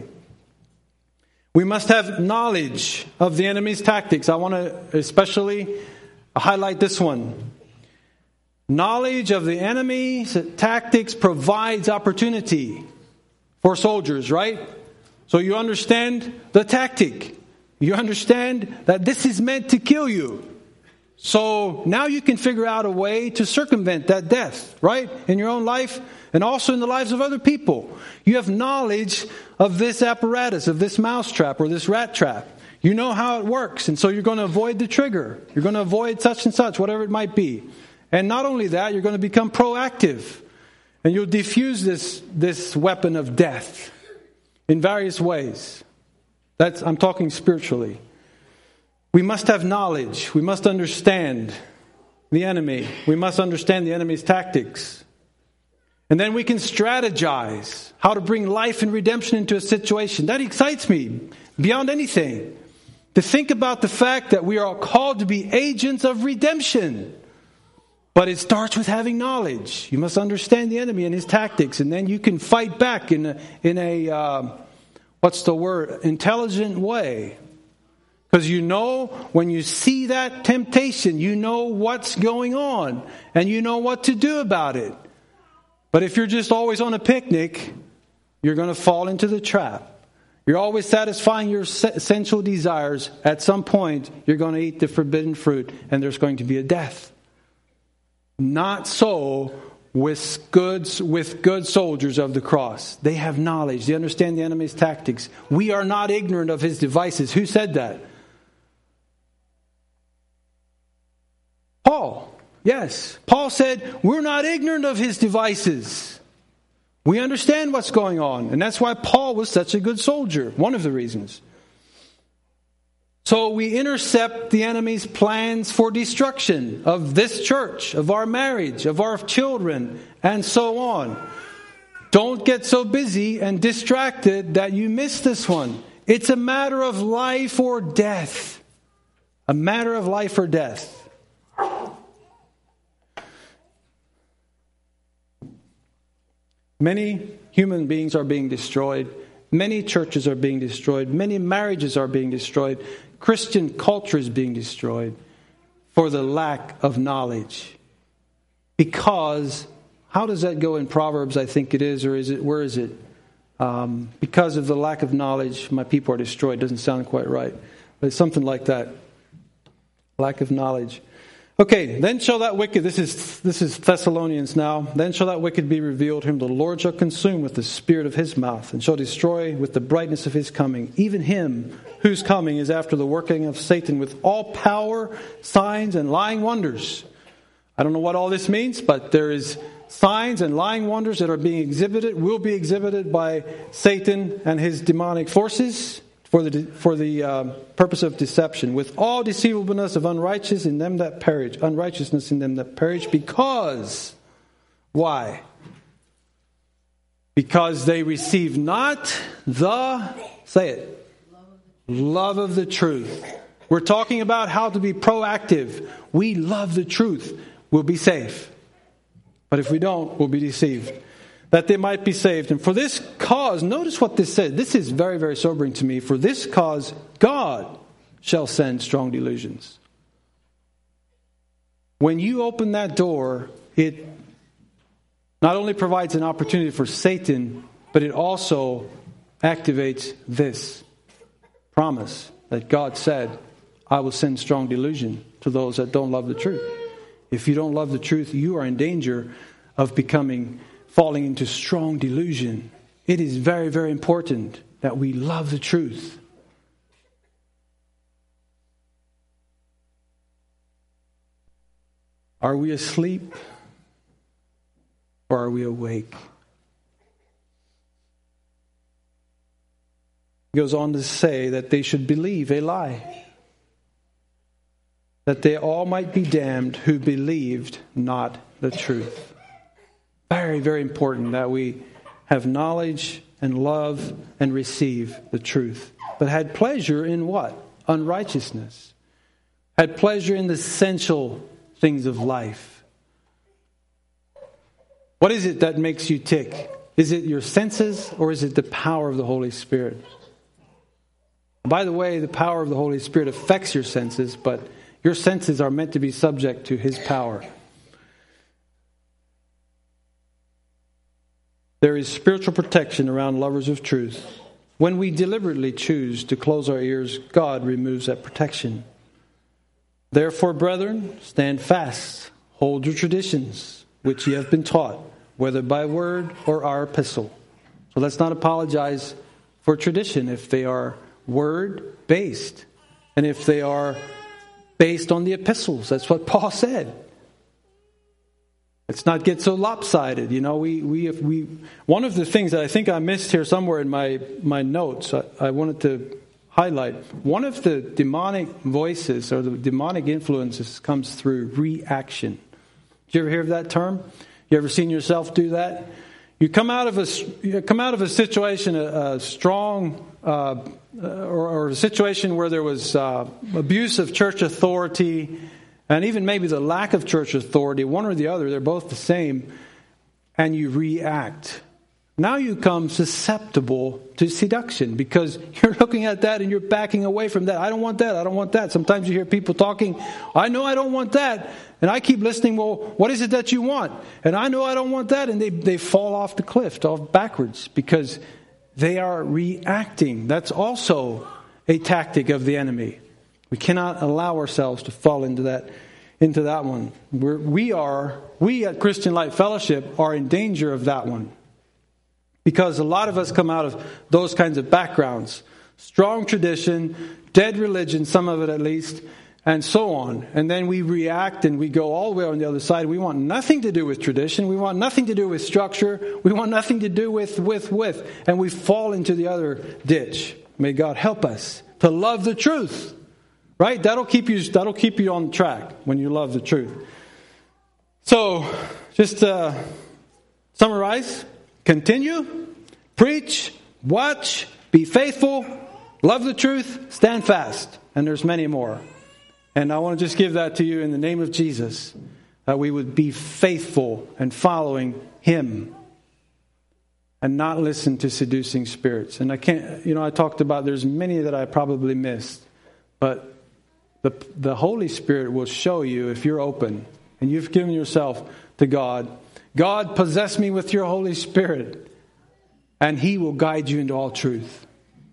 We must have knowledge of the enemy's tactics. I want to especially highlight this one. Knowledge of the enemy's tactics provides opportunity for soldiers, right? So you understand the tactic. You understand that this is meant to kill you. So now you can figure out a way to circumvent that death, right? In your own life and also in the lives of other people. You have knowledge of this apparatus, of this mousetrap or this rat trap. You know how it works, and so you're going to avoid the trigger. You're going to avoid such and such, whatever it might be. And not only that, you're going to become proactive. And you'll diffuse this weapon of death in various ways. I'm talking spiritually. We must have knowledge. We must understand the enemy. We must understand the enemy's tactics. And then we can strategize how to bring life and redemption into a situation. That excites me beyond anything. To think about the fact that we are called to be agents of redemption. But it starts with having knowledge. You must understand the enemy and his tactics, and then you can fight back in a intelligent way. Because you know when you see that temptation, you know what's going on, and you know what to do about it. But if you're just always on a picnic, you're going to fall into the trap. You're always satisfying your sensual desires. At some point, you're going to eat the forbidden fruit, and there's going to be a death. Not so with good soldiers of the cross. They have knowledge. They understand the enemy's tactics. We are not ignorant of his devices. Who said that? Paul. Yes. Paul said, we're not ignorant of his devices. We understand what's going on. And that's why Paul was such a good soldier. One of the reasons. So we intercept the enemy's plans for destruction of this church, of our marriage, of our children, and so on. Don't get so busy and distracted that you miss this one. It's a matter of life or death. A matter of life or death. Many human beings are being destroyed. Many churches are being destroyed. Many marriages are being destroyed. Christian culture is being destroyed for the lack of knowledge. Because, how does that go in Proverbs, I think it is, or is it, where is it? Because of the lack of knowledge, my people are destroyed. Doesn't sound quite right. But it's something like that. Lack of knowledge. Okay, then shall that wicked, this is Thessalonians now, then shall that wicked be revealed, whom the Lord shall consume with the spirit of his mouth, and shall destroy with the brightness of his coming, even him whose coming is after the working of Satan with all power, signs, and lying wonders. I don't know what all this means, but there is signs and lying wonders that are being exhibited, will be exhibited by Satan and his demonic forces, for the purpose of deception, with all deceivableness of unrighteousness in them that perish, because, why? Because they receive not love of the truth. We're talking about how to be proactive. We love the truth. We'll be safe. But if we don't, we'll be deceived. That they might be saved. And for this cause, notice what this says. This is very, very sobering to me. For this cause, God shall send strong delusions. When you open that door, it not only provides an opportunity for Satan, but it also activates this promise that God said, I will send strong delusion to those that don't love the truth. If you don't love the truth, you are in danger of falling into strong delusion. It is very, very important that we love the truth. Are we asleep or are we awake? He goes on to say that they should believe a lie, that they all might be damned who believed not the truth. Very, very important that we have knowledge and love and receive the truth. But had pleasure in what? Unrighteousness. Had pleasure in the essential things of life. What is it that makes you tick? Is it your senses or is it the power of the Holy Spirit? By the way, the power of the Holy Spirit affects your senses, but your senses are meant to be subject to His power. There is spiritual protection around lovers of truth. When we deliberately choose to close our ears, God removes that protection. Therefore, brethren, stand fast, hold your traditions, which ye have been taught, whether by word or our epistle. So let's not apologize for tradition if they are word-based, and if they are based on the epistles. That's what Paul said. Let's not get so lopsided. You know, we one of the things that I think I missed here somewhere in my notes, I wanted to highlight. One of the demonic voices or the demonic influences comes through reaction. Did you ever hear of that term? You ever seen yourself do that? You come out of a situation, a strong or a situation where there was abuse of church authority, and even maybe the lack of church authority, one or the other, they're both the same, and you react. Now you come susceptible to seduction because you're looking at that and you're backing away from that. I don't want that. I don't want that. Sometimes you hear people talking, I know I don't want that. And I keep listening, well, what is it that you want? And I know I don't want that. And they fall off the cliff, off backwards, because they are reacting. That's also a tactic of the enemy. We cannot allow ourselves to fall into that one. We at Christian Light Fellowship are in danger of that one. Because a lot of us come out of those kinds of backgrounds. Strong tradition, dead religion, some of it at least, and so on. And then we react and we go all the way on the other side. We want nothing to do with tradition. We want nothing to do with structure. We want nothing to do with. And we fall into the other ditch. May God help us to love the truth. Right? That'll keep you on track when you love the truth. So, just summarize. Continue, preach, watch, be faithful, love the truth, stand fast. And there's many more. And I want to just give that to you in the name of Jesus, that we would be faithful and following Him and not listen to seducing spirits. And I talked about there's many that I probably missed, but the Holy Spirit will show you if you're open and you've given yourself to God. God, possess me with your Holy Spirit, and He will guide you into all truth.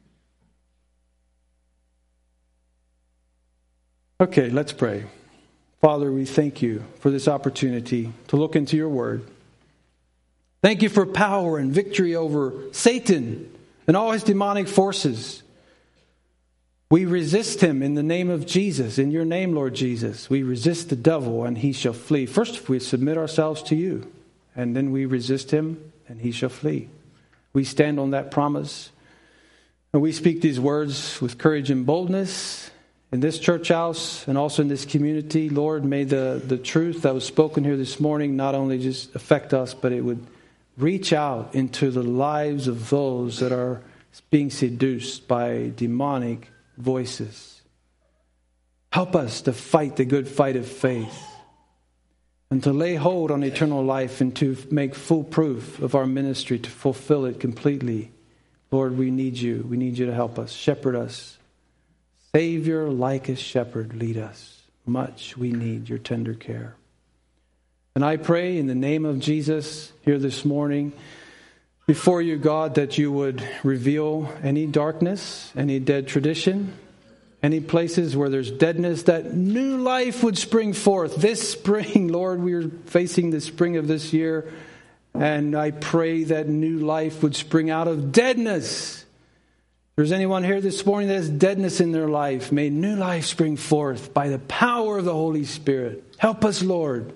Okay, let's pray. Father, we thank you for this opportunity to look into your word. Thank you for power and victory over Satan and all his demonic forces. We resist him in the name of Jesus. In your name, Lord Jesus, we resist the devil and he shall flee. First, we submit ourselves to you. And then we resist him, and he shall flee. We stand on that promise. And we speak these words with courage and boldness in this church house and also in this community. Lord, may the truth that was spoken here this morning not only just affect us, but it would reach out into the lives of those that are being seduced by demonic voices. Help us to fight the good fight of faith, and to lay hold on eternal life and to make full proof of our ministry, to fulfill it completely. Lord, we need you. We need you to help us. Shepherd us. Savior, like a shepherd, lead us. Much we need your tender care. And I pray in the name of Jesus here this morning before you, God, that you would reveal any darkness, any dead tradition, Any places where there's deadness, that new life would spring forth. This spring, Lord, we are facing the spring of this year, and I pray that new life would spring out of deadness. If there's anyone here this morning that has deadness in their life, may new life spring forth by the power of the Holy Spirit. Help us, Lord.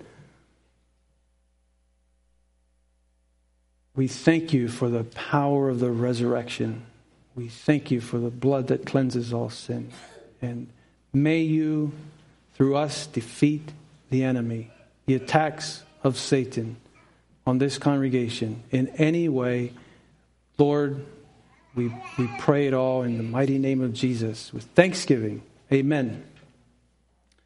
We thank you for the power of the resurrection. We thank you for the blood that cleanses all sin. And may you, through us, defeat the enemy, the attacks of Satan on this congregation in any way. Lord, we pray it all in the mighty name of Jesus with thanksgiving. Amen.